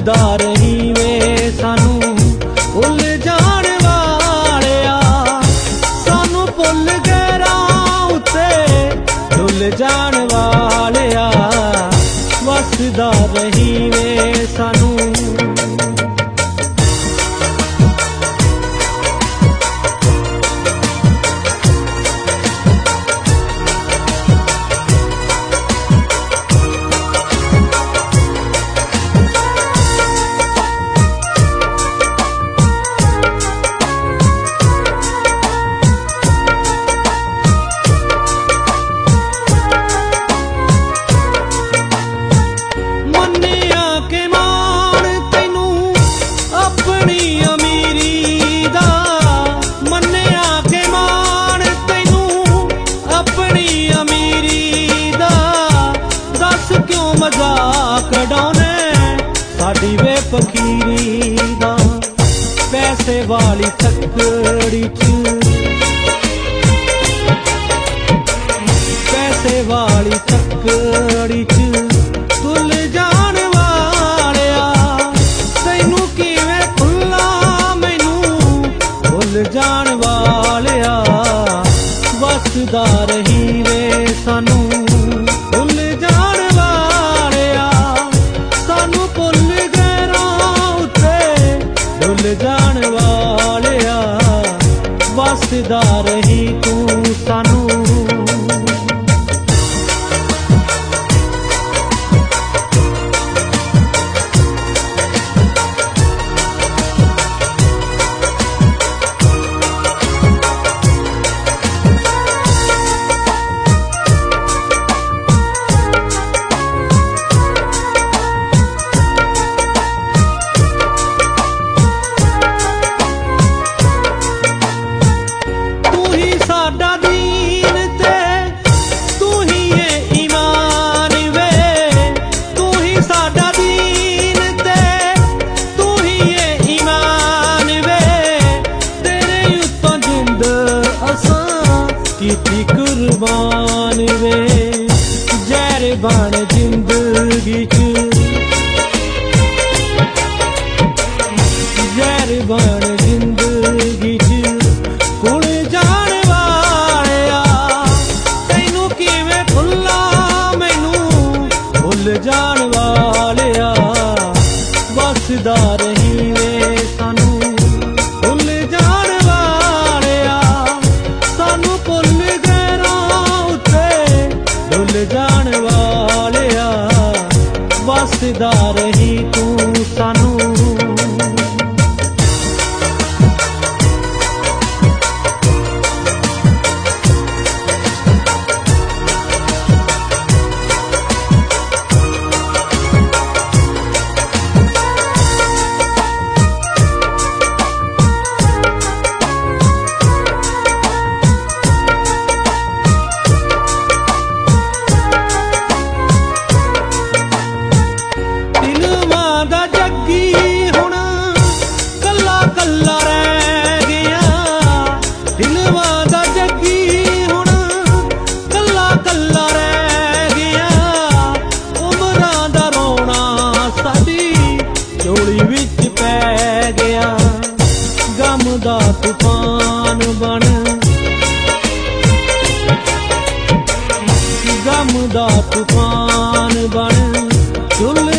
ਵਸਦਾ ਰਹੀ ਵੇ ਸਾਨੂੰ ਭੁੱਲ ਜਾਣ ਵਾਲਿਆ, ਸਾਨੂੰ ਭੁੱਲ ਗਏ ਰਾਹ ਉੱਤੇ ਡੁੱਲ ਜਾਣ ਵਾਲਿਆ, ਵਸਦਾ ਰਹੀ ਵੇ ਸਾਨੂੰ। ਮਜ਼ਾਕ ਡਾਉਨੇ ਸਾਡੀ ਵੇ ਫਕੀਰੀ ਦਾ, ਪੈਸੇ ਵਾਲੀ ਤੱਕੜੀ ਚ, ਪੈਸੇ ਵਾਲੀ ਤੱਕੜੀ ਚ ਤੁਲ ਜਾਣ ਵਾਲਿਆ, ਤੈਨੂੰ ਕਿਵੇਂ ਭੁੱਲਾਂ ਮੈਨੂੰ ਭੁੱਲ ਜਾਣ ਵਾਲਿਆ, ਵਸਦਾ ਰਹੀ ਵੇ ਸਾਨੂੰ ਜਾਣ ਵਾਲਿਆ, ਵਸਦਾ ਰਹੀ ਤੂੰ ਸਾਨੂੰ। ਸਾਡਾ ਦੀਨ ਤੇ ਤੂੰ ਹੀ ਏ ਈਮਾਨ ਵੇ, ਤੂੰ ਹੀ ਸਾਡਾ ਦੀਨ ਤੇ ਤੂੰ ਹੀ ਏ ਈਮਾਨ ਵੇ, ਤੇਰੇ ਉੱਤੋਂ ਜਿੰਦ ਅਸਾਂ ਕੀਤੀ ਕੁਰਬਾਨ ਵੇ, ਜ਼ਹਿਰ ਬਣ ਜ਼ਿੰਦਗੀ ਚ, ਜ਼ਹਿਰ ਬਣ ਜ਼ਿੰਦਗੀ ਚ ਕੁਲ ਜਾਣ ਜਾਣ ਵਾਲਿਆ, ਵਸਦਾ ਰਹੀ ਵੇ ਸਾਨੂੰ ਭੁੱਲ ਜਾਣ ਵਾਲਿਆ, ਸਾਨੂੰ ਭੁੱਲ ਗਏ ਰਾਹ ਉੱਤੇ ਡੁੱਲ ਜਾਣ ਵਾਲਿਆ, ਵਸਦਾ ਰਹੀ ਤੂੰ ਸਾਨੂੰ। ਹੁਣ ਕੱਲਾ ਕੱਲਾ ਰਹਿ ਗਿਆ, ਦਿਲਵਾਂ ਦਾ ਜੱਗੀ ਹੁਣ ਕੱਲਾ ਕੱਲਾ ਰਹਿ ਗਿਆ, ਉਮਰਾਂ ਦਾ ਰੋਣਾ ਸਾਡੀ ਝੋਲੀ ਵਿੱਚ ਪੈ ਗਿਆ, ਗਮ ਦਾ ਤੂਫਾਨ ਬਣ, ਗਮ ਦਾ ਤੂਫਾਨ ਬਣ ਝੁੱਲ